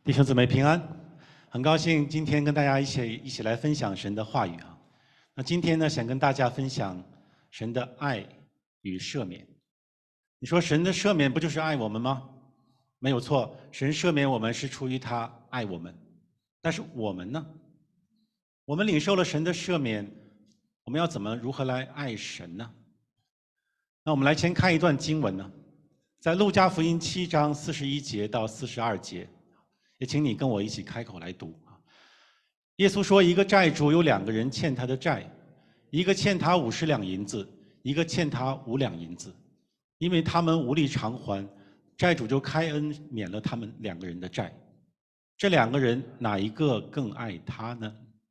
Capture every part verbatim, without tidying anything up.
弟兄姊妹平安，很高兴今天跟大家一起一起来分享神的话语啊。那今天呢，想跟大家分享神的爱与赦免。你说神的赦免不就是爱我们吗？没有错，神赦免我们是出于他爱我们。但是我们呢？我们领受了神的赦免，我们要怎么如何来爱神呢？那我们来先看一段经文呢，在路加福音七章四十一节到四十二节。也请你跟我一起开口来读啊。耶稣说，一个债主有两个人欠他的债，一个欠他五十两银子，一个欠他五两银子。因为他们无力偿还，债主就开恩免了他们两个人的债。这两个人哪一个更爱他呢？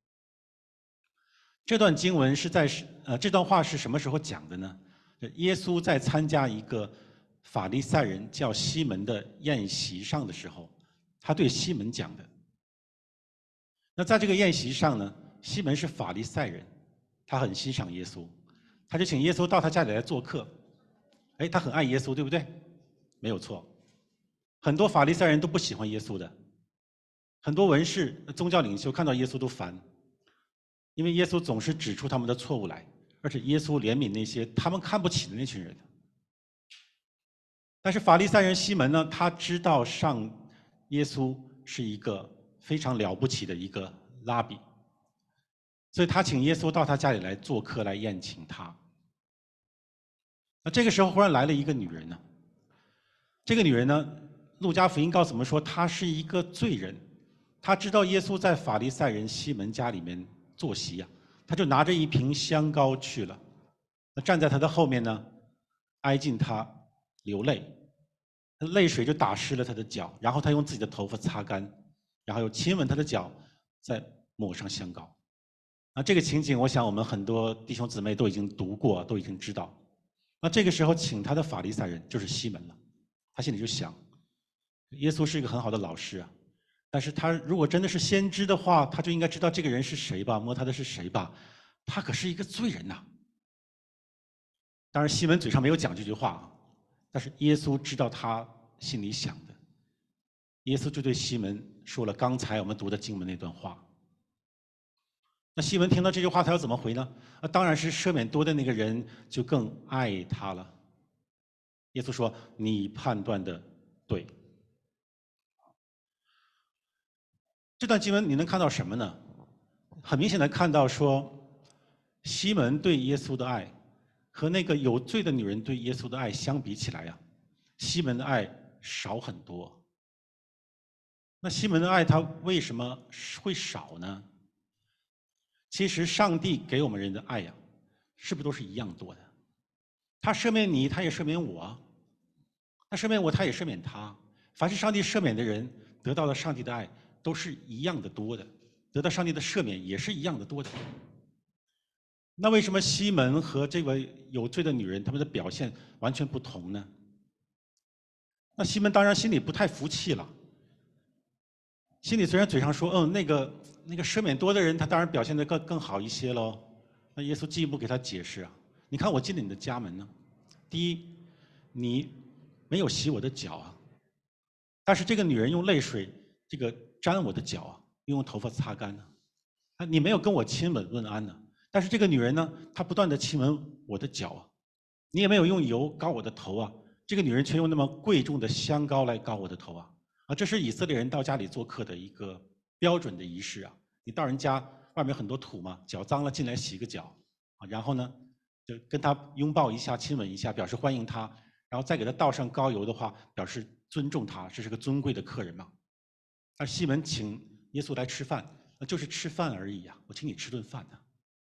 这段经文是在呃这段话是什么时候讲的呢？耶稣在参加一个法利赛人叫西门的宴席上的时候，他对西门讲的。那在这个宴席上呢，西门是法利赛人，他很欣赏耶稣，他就请耶稣到他家里来做客。哎，他很爱耶稣，对不对？没有错。很多法利赛人都不喜欢耶稣的，很多文士、宗教领袖看到耶稣都烦，因为耶稣总是指出他们的错误来，而且耶稣怜悯那些他们看不起的那群人。但是法利赛人西门呢，他知道上耶稣是一个非常了不起的一个拉比，所以他请耶稣到他家里来做客，来宴请他。那这个时候忽然来了一个女人呢，这个女人呢，路加福音告诉我们说，她是一个罪人，她知道耶稣在法利赛人西门家里面坐席啊，她就拿着一瓶香膏去了，那站在他的后面呢，挨近他流泪。泪水就打湿了他的脚，然后他用自己的头发擦干，然后又亲吻他的脚，再抹上香膏。那这个情景，我想我们很多弟兄姊妹都已经读过，都已经知道。那这个时候请他的法利赛人就是西门了，他心里就想，耶稣是一个很好的老师啊，但是他如果真的是先知的话，他就应该知道这个人是谁吧，摸他的是谁吧，他可是一个罪人呐。当然西门嘴上没有讲这句话啊，但是耶稣知道他心里想的，耶稣就对西门说了刚才我们读的经文那段话。那西门听到这句话，他要怎么回呢？啊，当然是赦免多的那个人就更爱他了。耶稣说：“你判断的对。”这段经文你能看到什么呢？很明显的看到说，西门对耶稣的爱和那个有罪的女人对耶稣的爱相比起来呀，西门的爱少很多。那西门的爱他为什么会少呢？其实上帝给我们人的爱呀，是不是都是一样多的？他赦免你，他也赦免我；他赦免我，他也赦免他。凡是上帝赦免的人，得到了上帝的爱，都是一样的多的，得到上帝的赦免也是一样的多的。那为什么西门和这位有罪的女人他们的表现完全不同呢？那西门当然心里不太服气了，心里虽然嘴上说，嗯，那个那个赦免多的人，他当然表现得更更好一些喽。那耶稣进一步给他解释啊，你看我进了你的家门呢，第一，你没有洗我的脚啊，但是这个女人用泪水这个沾我的脚啊，用头发擦干呢。啊，你没有跟我亲吻问安呢，但是这个女人呢，她不断的亲吻我的脚啊，你也没有用油膏我的头啊，这个女人却用那么贵重的香膏来膏我的头啊。啊，这是以色列人到家里做客的一个标准的仪式啊。你到人家外面很多土嘛，脚脏了进来洗个脚，啊，然后呢，就跟他拥抱一下、亲吻一下，表示欢迎他，然后再给他倒上膏油的话，表示尊重他，这是个尊贵的客人嘛。而西门请耶稣来吃饭，那就是吃饭而已啊，我请你吃顿饭呢。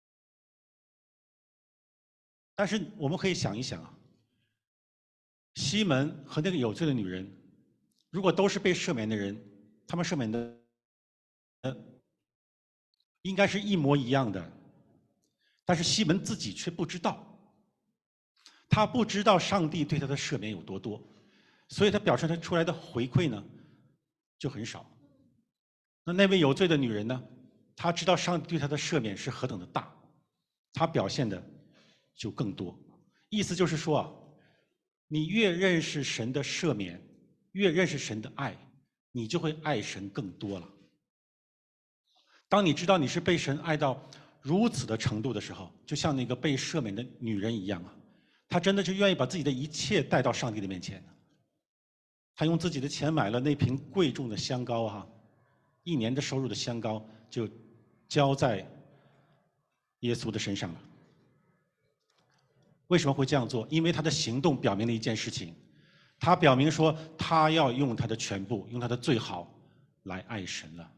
但是我们可以想一想啊，西门和那个有罪的女人，如果都是被赦免的人，他们赦免的呃应该是一模一样的，但是西门自己却不知道，他不知道上帝对他的赦免有多多，所以他表现出来的回馈呢就很少。那那位有罪的女人呢，她知道上帝对她的赦免是何等的大，她表现的就更多。意思就是说啊，你越认识神的赦免，越认识神的爱， 你就会爱神更多了。当你知道你是被神爱到如此的程度的时候，就像那个被赦免的女人一样啊，她真的是愿意把自己的一切带到上帝的面前。她用自己的钱买了那瓶贵重的香膏哈、啊，一年的收入的香膏就交在耶稣的身上了。为什么会这样做？因为他的行动表明了一件事情，他表明说他要用他的全部，用他的最好来爱神了。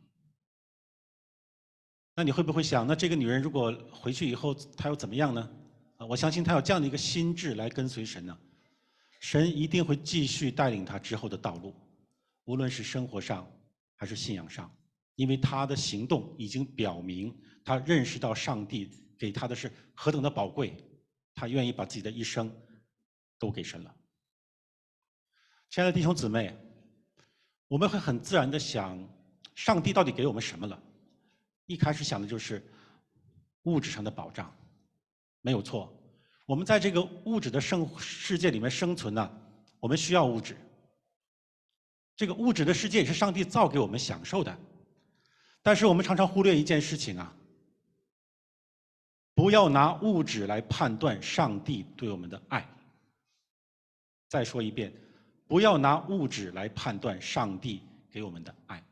那你会不会想，那这个女人如果回去以后，她要怎么样呢？啊，我相信她有这样的一个心智来跟随神呢，神一定会继续带领她之后的道路，无论是生活上还是信仰上，因为她的行动已经表明，她认识到上帝给她的是何等的宝贵，她愿意把自己的一生都给神了。亲爱的弟兄姊妹，我们会很自然的想，上帝到底给我们什么了？一开始想的就是物质上的保障，没有错。我们在这个物质的生世界里面生存呢、啊，我们需要物质。这个物质的世界也是上帝造给我们享受的。但是我们常常忽略一件事情啊，不要拿物质来判断上帝对我们的爱。再说一遍，不要拿物质来判断上帝给我们的爱。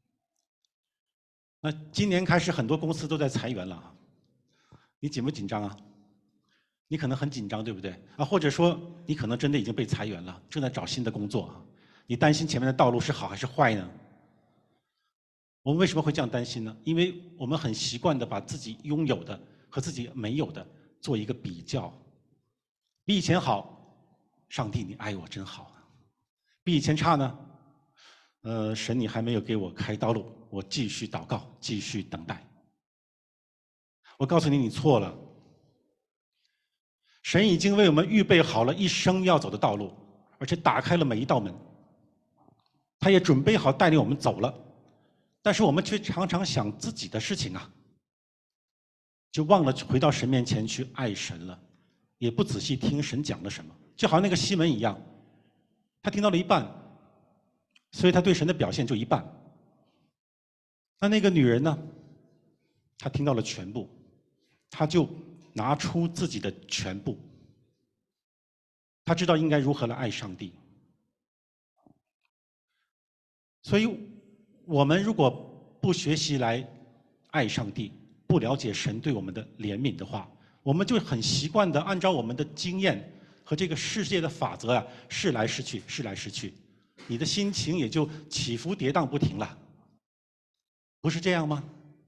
那今年开始，很多公司都在裁员了啊，你紧不紧张啊？你可能很紧张，对不对？啊，或者说你可能真的已经被裁员了，正在找新的工作，你担心前面的道路是好还是坏呢？我们为什么会这样担心呢？因为我们很习惯的把自己拥有的和自己没有的做一个比较。比以前好，上帝你爱我真好；比以前差呢，呃，神你还没有给我开道路，我继续祷告，继续等待。我告诉你，你错了。神已经为我们预备好了一生要走的道路，而且打开了每一道门，他也准备好带领我们走了。但是我们却常常想自己的事情啊，就忘了回到神面前去爱神了，也不仔细听神讲了什么。就好像那个西门一样，他听到了一半，所以他对神的表现就一半。那那个女人呢，她听到了全部，她就拿出自己的全部，她知道应该如何来爱上帝。所以我们如果不学习来爱上帝，不了解神对我们的怜悯的话，我们就很习惯的按照我们的经验和这个世界的法则啊，是来是去，是来是去，你的心情也就起伏跌宕不停了，不是这样吗？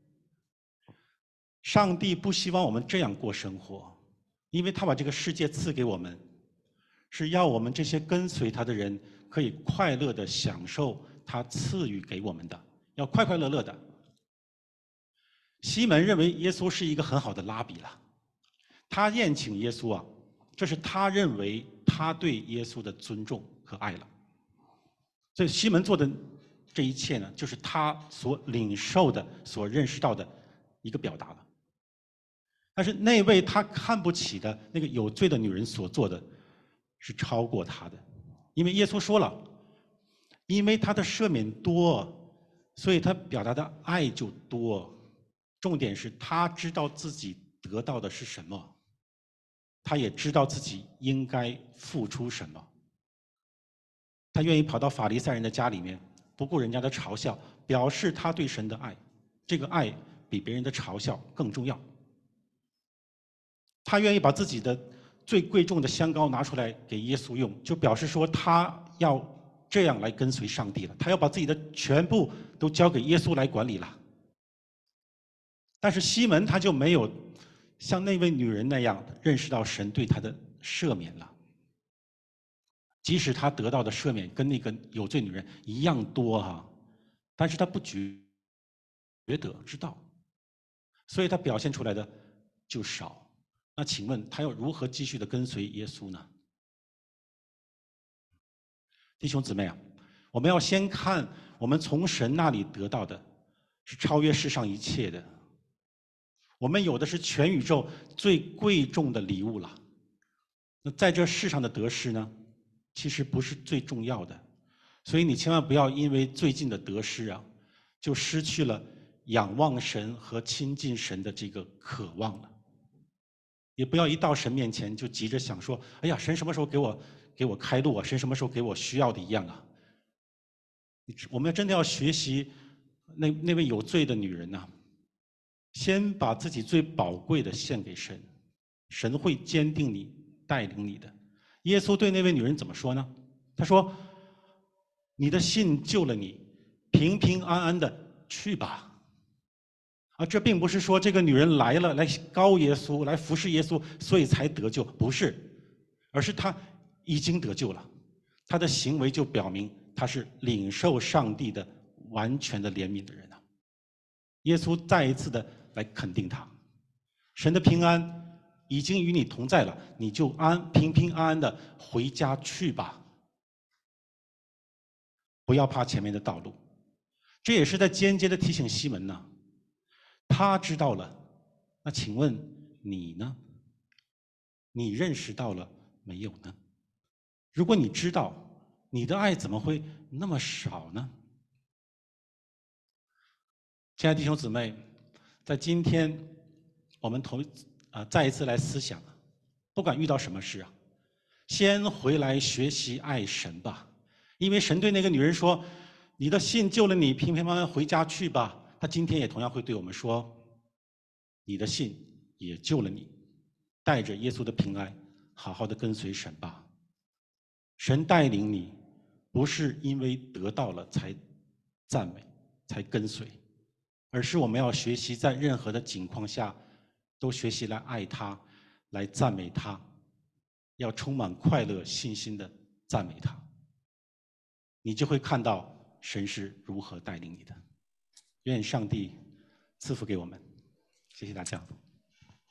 上帝不希望我们这样过生活，因为他把这个世界赐给我们，是要我们这些跟随他的人可以快乐的享受他赐予给我们的，要快快乐乐的。西门认为耶稣是一个很好的拉比了，他宴请耶稣啊，这是他认为他对耶稣的尊重和爱了。所以西门做的这一切呢，就是他所领受的、所认识到的一个表达了。但是那位他看不起的那个有罪的女人所做的，是超过他的，因为耶稣说了，因为他的赦免多，所以他表达的爱就多。重点是他知道自己得到的是什么，他也知道自己应该付出什么。他愿意跑到法利赛人的家里面，不顾人家的嘲笑，表示他对神的爱，这个爱比别人的嘲笑更重要。他愿意把自己的最贵重的香膏拿出来给耶稣用，就表示说他要这样来跟随上帝了，他要把自己的全部都交给耶稣来管理了。但是西门他就没有像那位女人那样认识到神对他的赦免了，即使他得到的赦免跟那个有罪女人一样多哈、啊，但是他不觉得知道，所以他表现出来的就少。那请问他要如何继续的跟随耶稣呢？弟兄姊妹啊，我们要先看我们从神那里得到的是超越世上一切的，我们有的是全宇宙最贵重的礼物了。那在这世上的得失呢，其实不是最重要的， 所以你千万不要因为最近的得失啊，就失去了仰望神和亲近神的这个渴望了。也不要一到神面前就急着想说：“哎呀，神什么时候给我给我开路啊？神什么时候给我需要的一样啊？”我们真的要学习那那位有罪的女人呐、啊，先把自己最宝贵的献给神，神会坚定你、带领你的。耶稣对那位女人怎么说呢？他说：“你的信救了你，平平安安的去吧。”啊，这并不是说这个女人来了来膏耶稣、来服侍耶稣，所以才得救，不是，而是她已经得救了，她的行为就表明她是领受上帝的完全的怜悯的人啊。耶稣再一次的来肯定她，神的平安已经与你同在了，你就安平平安安的回家去吧，不要怕前面的道路。这也是在间接的提醒西门呢。他知道了，那请问你呢？你认识到了没有呢？如果你知道，你的爱怎么会那么少呢？亲爱的弟兄姊妹，在今天我们同啊再一次来思想，不管遇到什么事啊，先回来学习爱神吧，因为神对那个女人说：“你的信救了你，平平安安回家去吧。”他今天也同样会对我们说：“你的信也救了你，带着耶稣的平安，好好的跟随神吧。”神带领你，不是因为得到了才赞美、才跟随，而是我们要学习在任何的境况下，都学习来爱他，来赞美他，要充满快乐、信心的赞美他。你就会看到神是如何带领你的。愿上帝赐福给我们，谢谢大家。